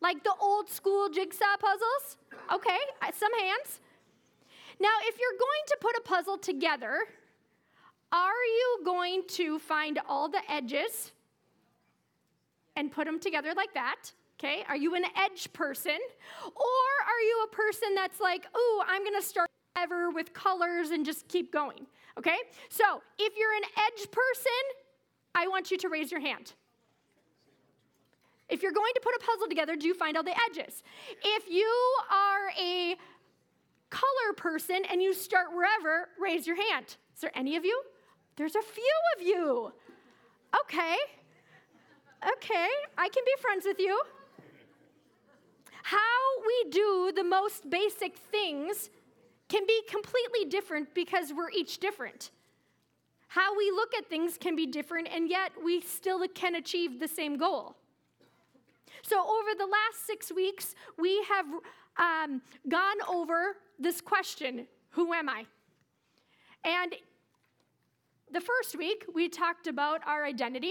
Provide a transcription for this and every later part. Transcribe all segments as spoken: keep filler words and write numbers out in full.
Like the old school jigsaw puzzles? Okay, some hands. Now, if you're going to put a puzzle together, are you going to find all the edges and put them together like that? Okay, are you an edge person? Or are you a person that's like, ooh, I'm going to start ever with colors and just keep going? Okay, so if you're an edge person, I want you to raise your hand. If you're going to put a puzzle together, do you find all the edges? If you are a color person and you start wherever, raise your hand. Is there any of you? There's a few of you. Okay. Okay, I can be friends with you. How we do the most basic things can be completely different because we're each different. How we look at things can be different, and yet we still can achieve the same goal. So over the last six weeks, we have um, gone over this question, who am I? And the first week, we talked about our identity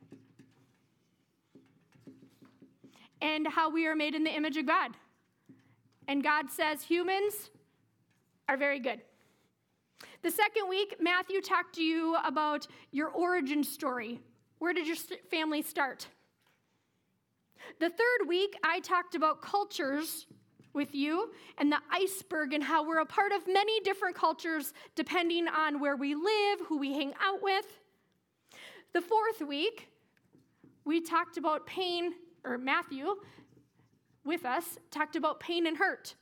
and how we are made in the image of God. And God says humans are very good. The second week, Matthew talked to you about your origin story. Where did your family start? The third week, I talked about cultures with you and the iceberg and how we're a part of many different cultures depending on where we live, who we hang out with. The fourth week, we talked about pain, or Matthew, with us, talked about pain and hurt.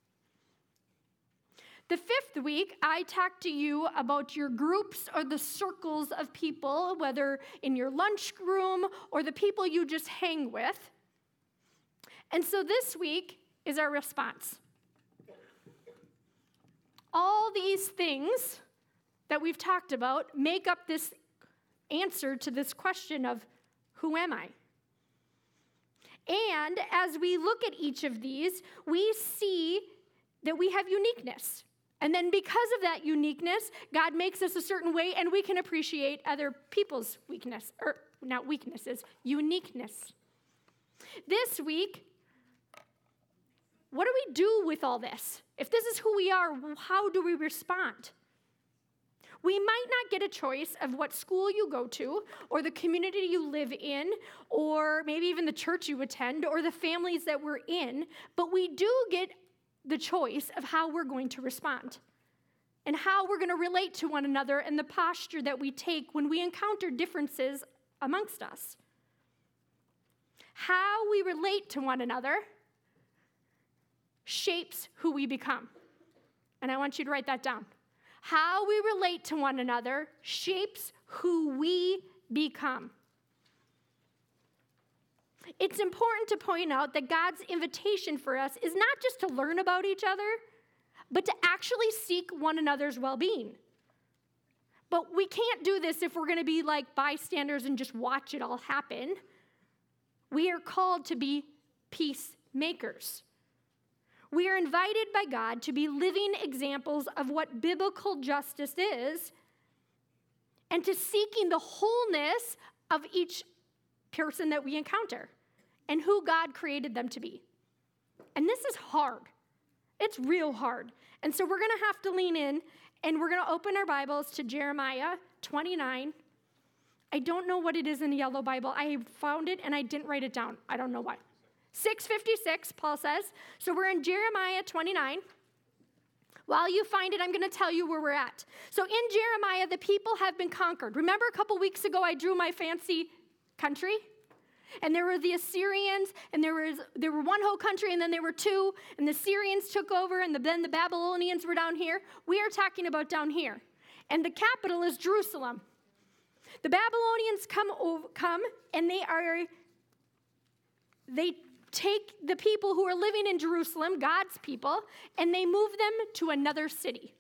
The fifth week, I talked to you about your groups or the circles of people, whether in your lunchroom or the people you just hang with. And so this week is our response. All these things that we've talked about make up this answer to this question of, who am I? And as we look at each of these, we see that we have uniqueness. And then because of that uniqueness, God makes us a certain way, and we can appreciate other people's weakness, or not weaknesses, uniqueness. This week, what do we do with all this? If this is who we are, how do we respond? We might not get a choice of what school you go to, or the community you live in, or maybe even the church you attend, or the families that we're in, but we do get the choice of how we're going to respond and how we're going to relate to one another and the posture that we take when we encounter differences amongst us. How we relate to one another shapes who we become. And I want you to write that down. How we relate to one another shapes who we become. It's important to point out that God's invitation for us is not just to learn about each other, but to actually seek one another's well-being. But we can't do this if we're going to be like bystanders and just watch it all happen. We are called to be peacemakers. We are invited by God to be living examples of what biblical justice is and to seeking the wholeness of each person that we encounter and who God created them to be. And this is hard. It's real hard. And so we're going to have to lean in, and we're going to open our Bibles to Jeremiah twenty-nine. I don't know what it is in the yellow Bible. I found it, and I didn't write it down. I don't know why. six fifty-six, Paul says. So we're in Jeremiah twenty-nine. While you find it, I'm going to tell you where we're at. So in Jeremiah, the people have been conquered. Remember a couple weeks ago, I drew my fancy country? And there were the Assyrians, and there was there were one whole country, and then there were two, and the Syrians took over, and the, then the Babylonians were down here. We are talking about down here. And the capital is Jerusalem. The Babylonians come, over, come and they are, they take the people who are living in Jerusalem, God's people, and they move them to another city.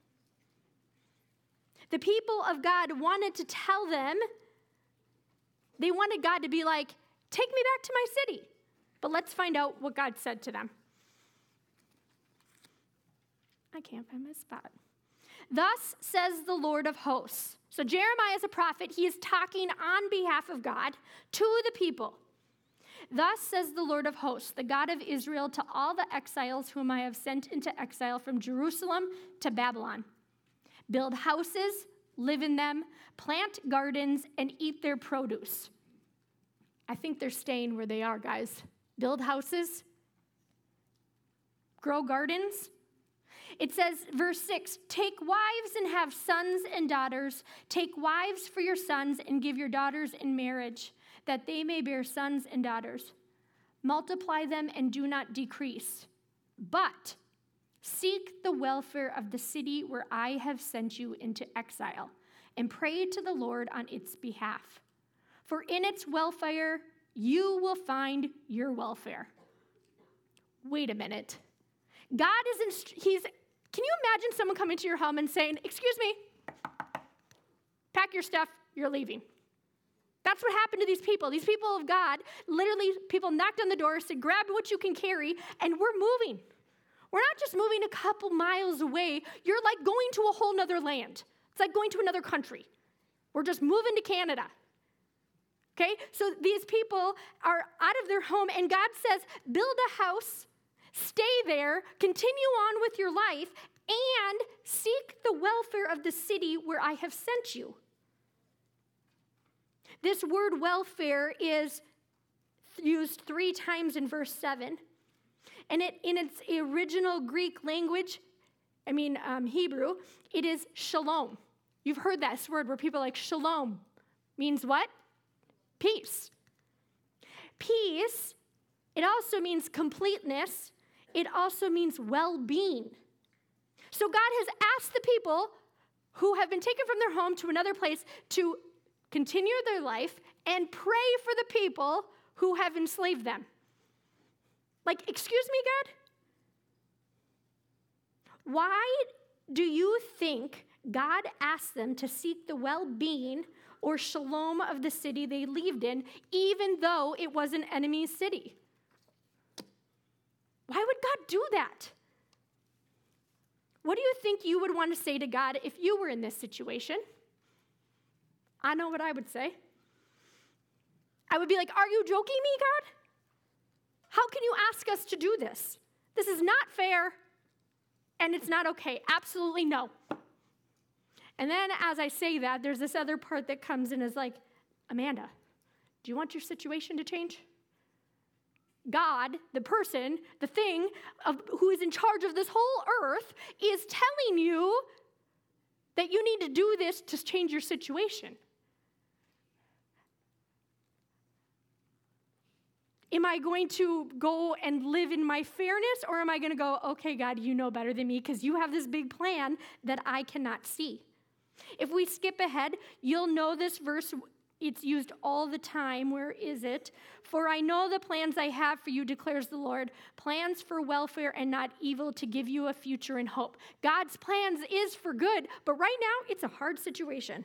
The people of God wanted to tell them, they wanted God to be like, take me back to my city. But let's find out what God said to them. I can't find my spot. Thus says the Lord of hosts. So Jeremiah is a prophet. He is talking on behalf of God to the people. Thus says the Lord of hosts, the God of Israel, to all the exiles whom I have sent into exile from Jerusalem to Babylon. Build houses, live in them, plant gardens, and eat their produce. I think they're staying where they are, guys. Build houses, grow gardens. It says, verse six, take wives and have sons and daughters. Take wives for your sons and give your daughters in marriage, that they may bear sons and daughters. Multiply them and do not decrease. But seek the welfare of the city where I have sent you into exile, and pray to the Lord on its behalf. For in its welfare, you will find your welfare. Wait a minute. God is, inst- he's, can you imagine someone coming to your home and saying, excuse me, pack your stuff, you're leaving. That's what happened to these people. These people of God, literally, people knocked on the door, said, grab what you can carry, and we're moving. We're not just moving a couple miles away. You're like going to a whole nother land. It's like going to another country. We're just moving to Canada. Okay? So these people are out of their home, and God says, build a house, stay there, continue on with your life, and seek the welfare of the city where I have sent you. This word welfare is used three times in verse seven. And it, in its original Greek language, I mean um, Hebrew, it is shalom. You've heard that word where people are like, shalom means what? Peace. Peace, it also means completeness. It also means well-being. So God has asked the people who have been taken from their home to another place to continue their life and pray for the people who have enslaved them. Like, excuse me, God? Why do you think God asked them to seek the well-being or shalom of the city they lived in, even though it was an enemy city? Why would God do that? What do you think you would want to say to God if you were in this situation? I know what I would say. I would be like, are you joking me, God? How can you ask us to do this? This is not fair, and it's not okay. Absolutely no. And then as I say that, there's this other part that comes in as like, Amanda, do you want your situation to change? God, the person, the thing of, who is in charge of this whole earth, is telling you that you need to do this to change your situation. Am I going to go and live in my fairness, or am I going to go, okay, God, you know better than me because you have this big plan that I cannot see? If we skip ahead, you'll know this verse. It's used all the time. Where is it? For I know the plans I have for you, declares the Lord, plans for welfare and not evil, to give you a future and hope. God's plans is for good, but right now it's a hard situation.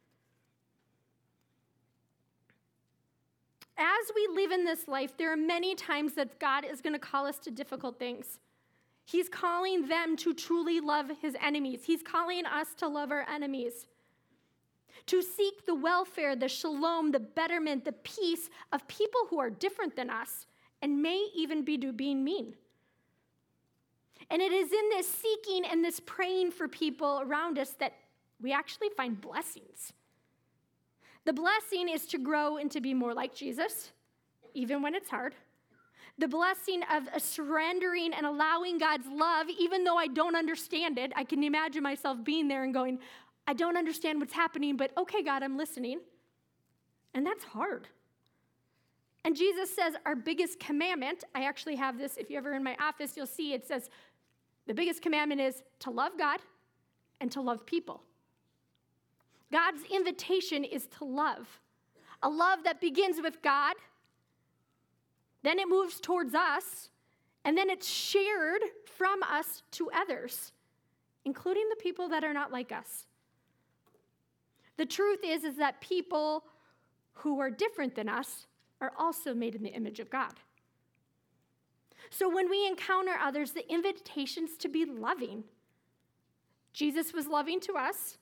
As we live in this life, there are many times that God is going to call us to difficult things. He's calling them to truly love his enemies. He's calling us to love our enemies, to seek the welfare, the shalom, the betterment, the peace of people who are different than us and may even be being mean. And it is in this seeking and this praying for people around us that we actually find blessings. The blessing is to grow and to be more like Jesus, even when it's hard. The blessing of surrendering and allowing God's love, even though I don't understand it. I can imagine myself being there and going, I don't understand what's happening, but okay, God, I'm listening. And that's hard. And Jesus says our biggest commandment, I actually have this, if you're ever in my office, you'll see it says, the biggest commandment is to love God and to love people. God's invitation is to love. A love that begins with God, then it moves towards us, and then it's shared from us to others, including the people that are not like us. The truth is, is that people who are different than us are also made in the image of God. So when we encounter others, the invitation's to be loving. Jesus was loving to us.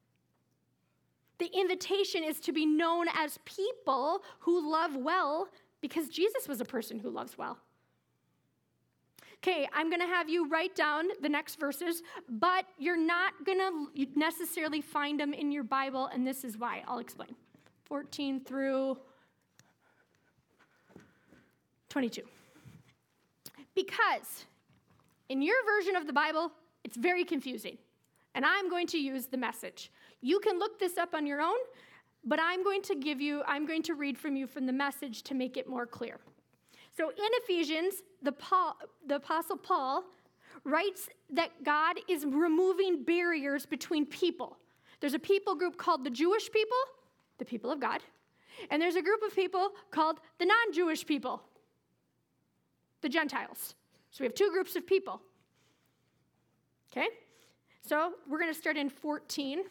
The invitation is to be known as people who love well because Jesus was a person who loves well. Okay, I'm going to have you write down the next verses, but you're not going to necessarily find them in your Bible, and this is why. I'll explain. fourteen through twenty-two. Because in your version of the Bible, it's very confusing, and I'm going to use the Message. You can look this up on your own, but I'm going to give you, I'm going to read from you from the Message to make it more clear. So in Ephesians, the, Paul, the Apostle Paul writes that God is removing barriers between people. There's a people group called the Jewish people, the people of God, and there's a group of people called the non-Jewish people, the Gentiles. So we have two groups of people. Okay? So we're going to start in fourteen.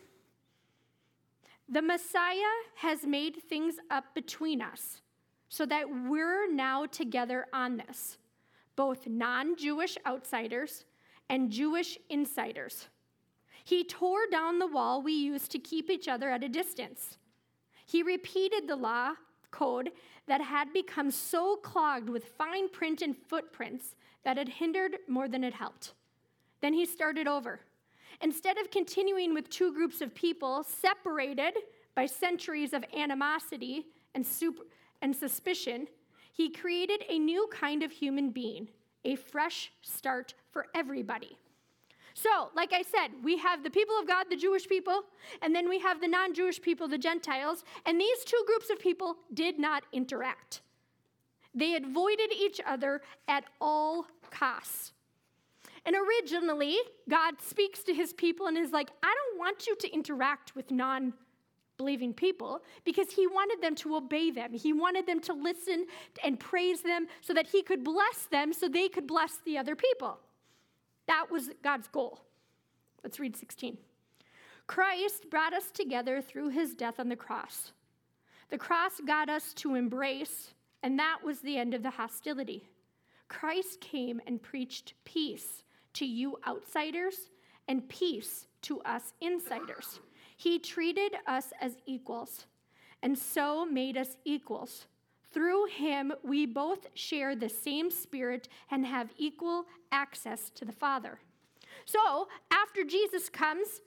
The Messiah has made things up between us, so that we're now together on this, both non-Jewish outsiders and Jewish insiders. He tore down the wall we used to keep each other at a distance. He repeated the law code that had become so clogged with fine print and footprints that it hindered more than it helped. Then he started over. Instead of continuing with two groups of people separated by centuries of animosity and super, and suspicion, he created a new kind of human being, a fresh start for everybody. So, like I said, we have the people of God, the Jewish people, and then we have the non-Jewish people, the Gentiles, and these two groups of people did not interact. They avoided each other at all costs. And originally, God speaks to his people and is like, I don't want you to interact with non-believing people, because he wanted them to obey them. He wanted them to listen and praise them so that he could bless them so they could bless the other people. That was God's goal. Let's read sixteen. Christ brought us together through his death on the cross. The cross got us to embrace, and that was the end of the hostility. Christ came and preached peace to you outsiders and peace to us insiders. He treated us as equals and so made us equals. Through him, we both share the same Spirit and have equal access to the Father. So, after Jesus comes,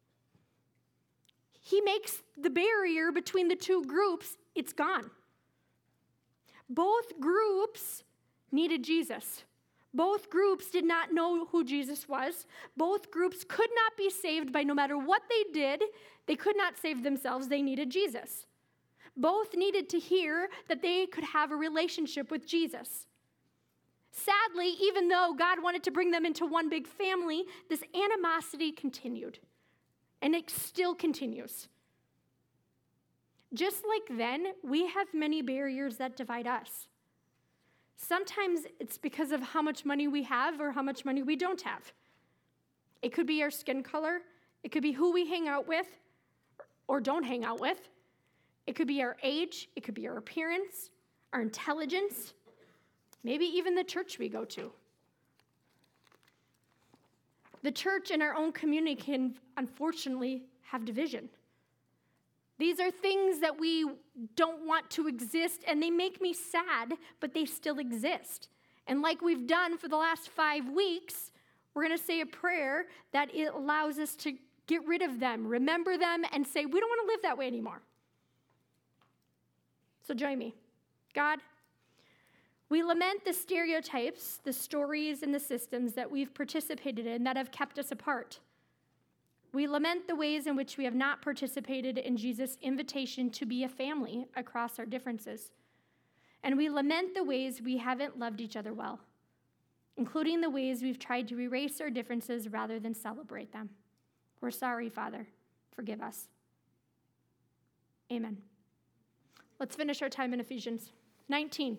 he makes the barrier between the two groups, it's gone. Both groups needed Jesus. Both groups did not know who Jesus was. Both groups could not be saved by no matter what they did. They could not save themselves. They needed Jesus. Both needed to hear that they could have a relationship with Jesus. Sadly, even though God wanted to bring them into one big family, this animosity continued, and it still continues. Just like then, we have many barriers that divide us. Sometimes it's because of how much money we have or how much money we don't have. It could be our skin color. It could be who we hang out with or don't hang out with. It could be our age. It could be our appearance, our intelligence, maybe even the church we go to. The church in our own community can, unfortunately, have division. These are things that we don't want to exist, and they make me sad, but they still exist. And like we've done for the last five weeks, we're going to say a prayer that it allows us to get rid of them, remember them, and say, we don't want to live that way anymore. So join me. God, we lament the stereotypes, the stories, and the systems that we've participated in that have kept us apart. We lament the ways in which we have not participated in Jesus' invitation to be a family across our differences. And we lament the ways we haven't loved each other well, including the ways we've tried to erase our differences rather than celebrate them. We're sorry, Father. Forgive us. Amen. Let's finish our time in Ephesians nineteen.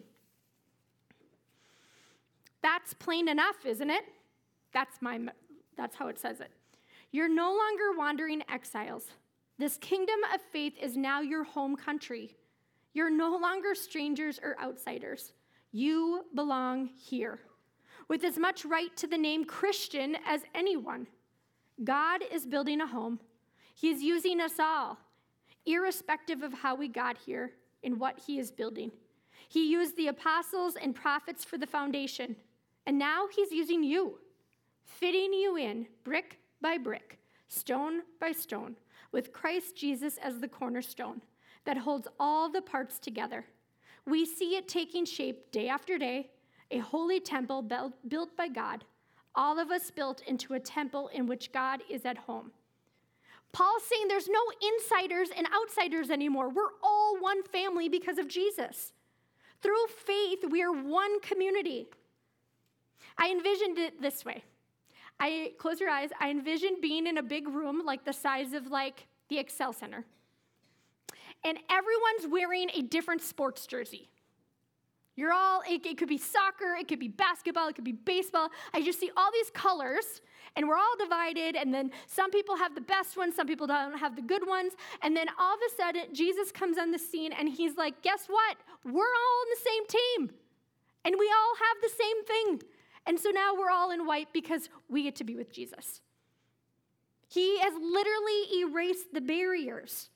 That's plain enough, isn't it? That's my. That's how it says it. You're no longer wandering exiles. This kingdom of faith is now your home country. You're no longer strangers or outsiders. You belong here, with as much right to the name Christian as anyone. God is building a home. He's using us all, irrespective of how we got here and what he is building. He used the apostles and prophets for the foundation. And now he's using you, fitting you in brick by brick, stone by stone, with Christ Jesus as the cornerstone that holds all the parts together. We see it taking shape day after day, a holy temple built by God, all of us built into a temple in which God is at home. Paul's saying there's no insiders and outsiders anymore. We're all one family because of Jesus. Through faith, we are one community. I envisioned it this way. I close your eyes. I envisioned being in a big room like the size of like the Excel Center. And everyone's wearing a different sports jersey. You're all, it, it could be soccer, it could be basketball, it could be baseball. I just see all these colors, and we're all divided, and then some people have the best ones, some people don't have the good ones, and then all of a sudden, Jesus comes on the scene, and he's like, guess what? We're all on the same team, and we all have the same thing. And so now we're all in white because we get to be with Jesus. He has literally erased the barriers.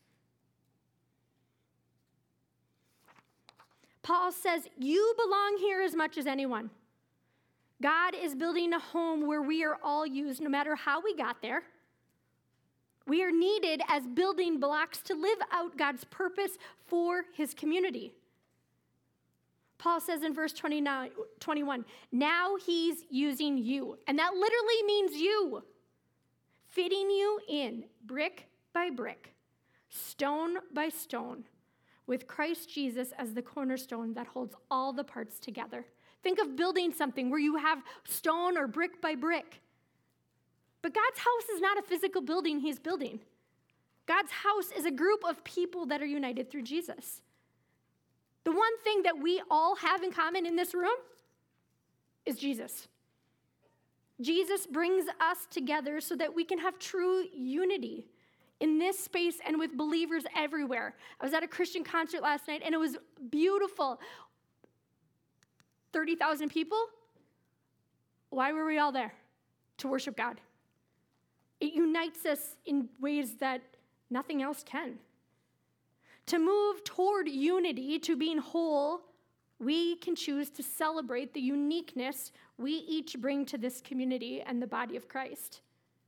Paul says, you belong here as much as anyone. God is building a home where we are all used no matter how we got there. We are needed as building blocks to live out God's purpose for his community. Paul says in verse twenty-nine, twenty-one, now he's using you. And that literally means you. Fitting you in brick by brick, stone by stone, with Christ Jesus as the cornerstone that holds all the parts together. Think of building something where you have stone or brick by brick. But God's house is not a physical building he's building. God's house is a group of people that are united through Jesus. The one thing that we all have in common in this room is Jesus. Jesus brings us together so that we can have true unity in this space and with believers everywhere. I was at a Christian concert last night, and it was beautiful. thirty thousand people. Why were we all there? To worship God. It unites us in ways that nothing else can. To move toward unity, to being whole, we can choose to celebrate the uniqueness we each bring to this community and the body of Christ.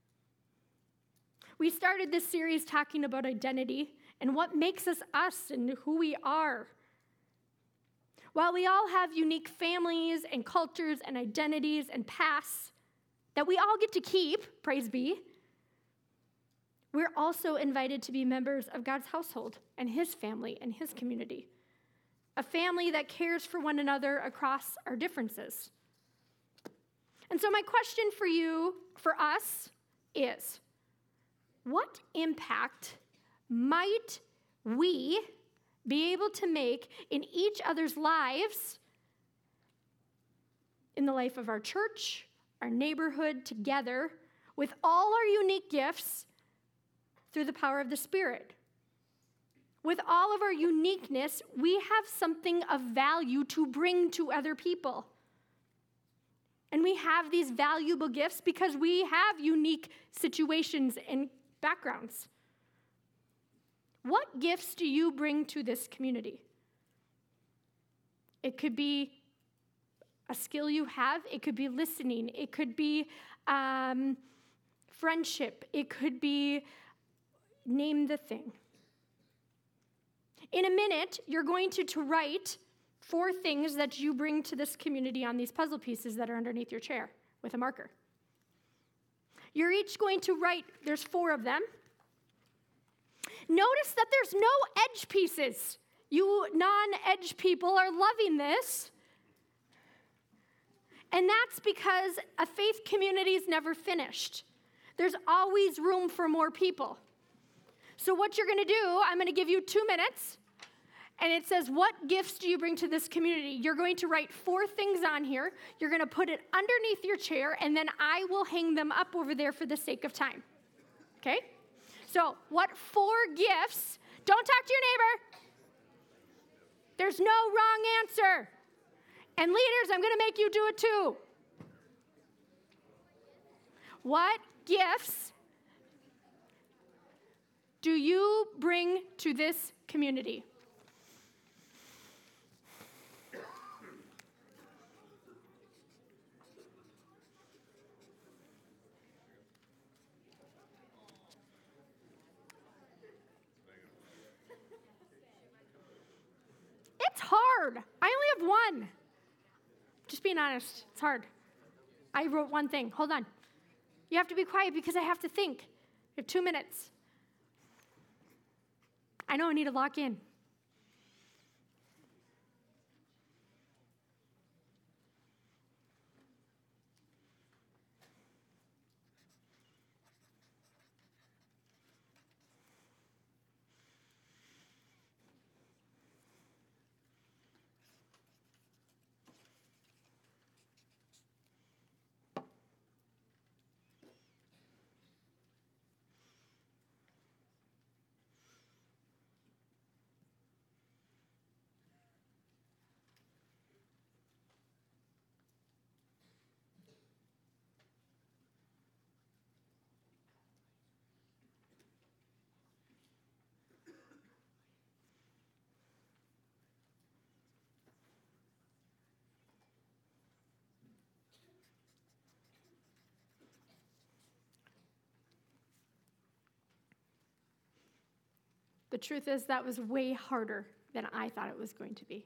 We started this series talking about identity and what makes us us and who we are. While we all have unique families and cultures and identities and pasts that we all get to keep, praise be, we're also invited to be members of God's household and his family and his community, a family that cares for one another across our differences. And so my question for you, for us, is, what impact might we be able to make in each other's lives, in the life of our church, our neighborhood, together, with all our unique gifts through the power of the Spirit? With all of our uniqueness, we have something of value to bring to other people. And we have these valuable gifts because we have unique situations and backgrounds. What gifts do you bring to this community? It could be a skill you have. It could be listening. It could be um, friendship. It could be name the thing. In a minute, you're going to, to write four things that you bring to this community on these puzzle pieces that are underneath your chair with a marker. You're each going to write, there's four of them. Notice that there's no edge pieces. You non-edge people are loving this. And that's because a faith community is never finished. There's always room for more people. So what you're going to do, I'm going to give you two minutes. And it says, what gifts do you bring to this community? You're going to write four things on here. You're going to put it underneath your chair, and then I will hang them up over there for the sake of time. Okay? So, what four gifts? Don't talk to your neighbor. There's no wrong answer. And leaders, I'm going to make you do it too. What gifts do you bring to this community? hard. I only have one. Just being honest, it's hard. I wrote one thing. Hold on. You have to be quiet because I have to think. We have two minutes. I know I need to lock in. The truth is that was way harder than I thought it was going to be.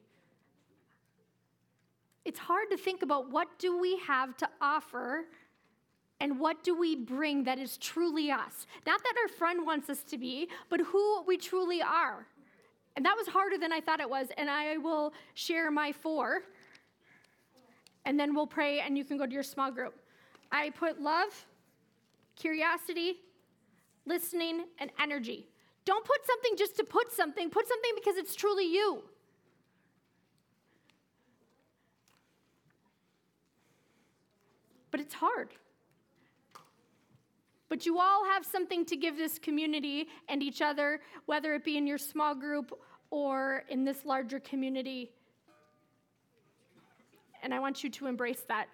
It's hard to think about what do we have to offer and what do we bring that is truly us. Not that our friend wants us to be, but who we truly are. And that was harder than I thought it was, and I will share my four, and then we'll pray, and you can go to your small group. I put love, curiosity, listening, and energy. Don't put something just to put something. Put something because it's truly you. But it's hard. But you all have something to give this community and each other, whether it be in your small group or in this larger community. And I want you to embrace that.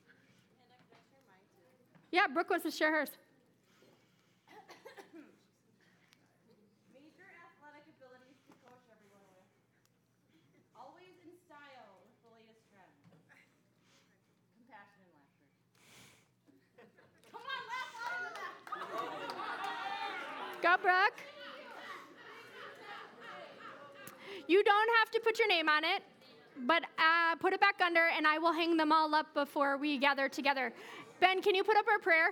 Yeah, Brooke wants to share hers. Go, Brooke. You don't have to put your name on it, but uh, put it back under, and I will hang them all up before we gather together. Ben, can you put up our prayer?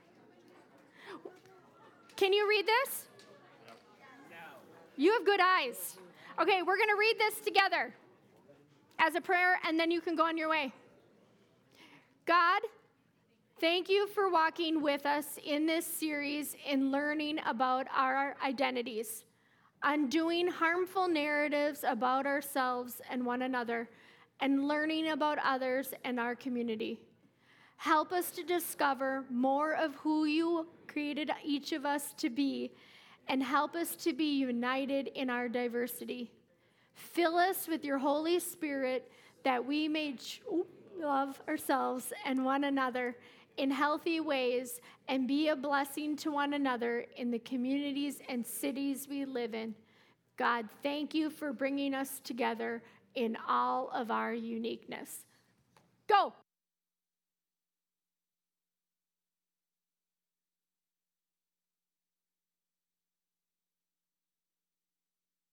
Can you read this? No. You have good eyes. Okay, we're going to read this together as a prayer, and then you can go on your way. God, thank you for walking with us in this series in learning about our identities, undoing harmful narratives about ourselves and one another, and learning about others and our community. Help us to discover more of who you created each of us to be, and help us to be united in our diversity. Fill us with your Holy Spirit that we may love ourselves and one another in healthy ways and be a blessing to one another in the communities and cities we live in. God, thank you for bringing us together in all of our uniqueness. Go!